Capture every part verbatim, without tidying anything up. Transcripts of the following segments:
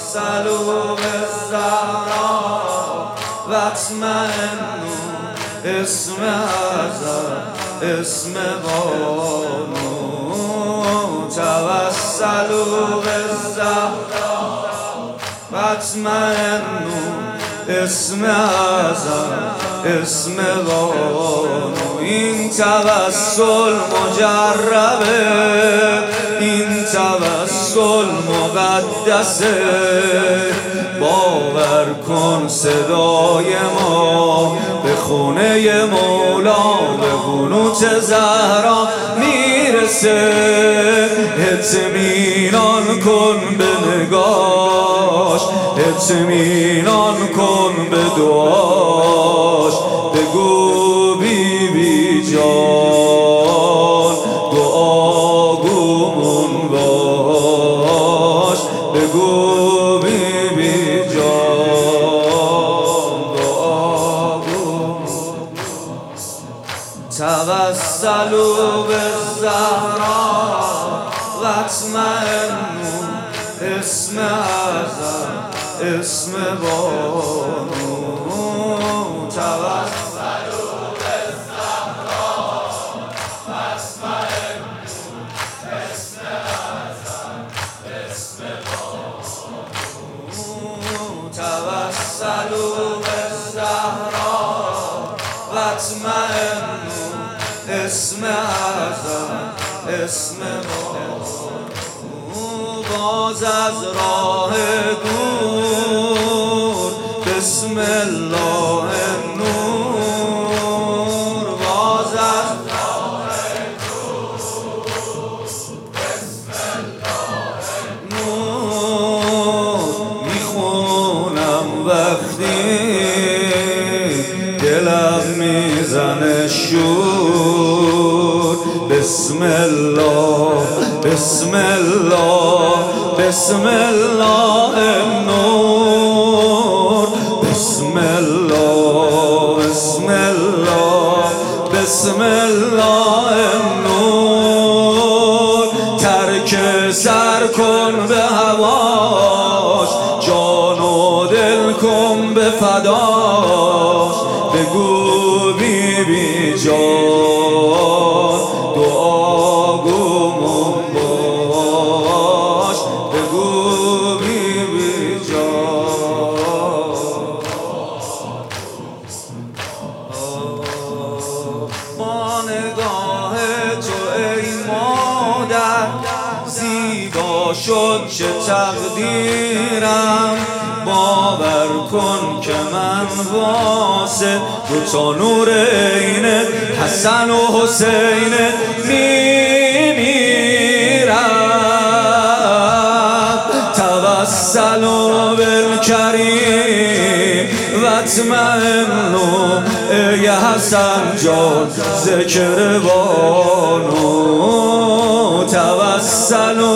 توسلوا بالزهراء واطمئنوا اسم ازل اسم بانو توسلوا بالزهراء واطمئنوا اسم ازل اسم بانو این توسل مجربه این توسل مقدسه باور کن صدای ما به خونه مولا به قنوت زهرا میرسه اطمینان کن به نگاش اطمینان کن به دعاش بگو بی بی جان دعاگومون باش بگو بی بی جان دعاگومون توسلوا بالزهراء واطمئنوا اسم ازل اسم بانو توسلوا بالزهراء واطمئنوا اسم ازل اسم بانو توسلوا بالزهراء واطمئنوا اسم ازل اسم بانو باز از راه دور بسم الله نور باز از راه دور بسم الله نور میخونم وقتی دلم میزنه شور بسم الله بسم الله بسم الله النور بسم الله بسم الله بسم الله النور ترک سر کن به هواش جان و دل کن به فداش بگو بی بی جان دعاگومون باش بگو بی بی جان با نگاه تو ای مادر زیبا شد چه تقدیرم باور کن که من واسه دو تا نور عین حسن و حسین میمیرم توسلوا بالکریم واطمئنوا ای حسن جان ذکر بانو توسلوا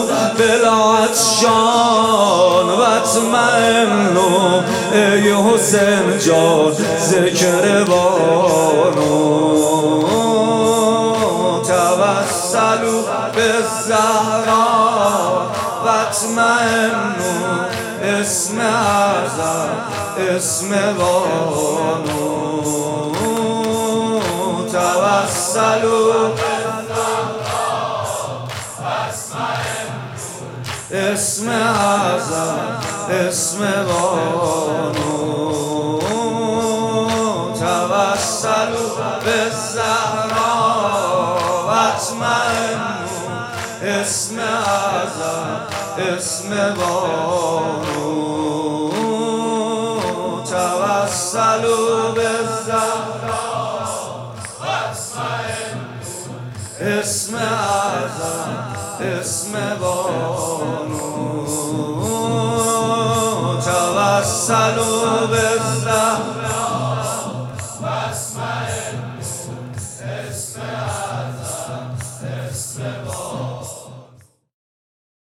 بالعطشان واطمئنوا ای حسین جان ذکر بانو توسلوا بالزهراء واطمئنوا اسم ازل اسم بانو توسلوا اسم ازل اسم بانو توسلوا بالزهراء واطمئنوا اسم ازل اسم بانو توسلوا بالزهراء واطمئنوا اسم ازل اسم بانو توسلوا بالزهراء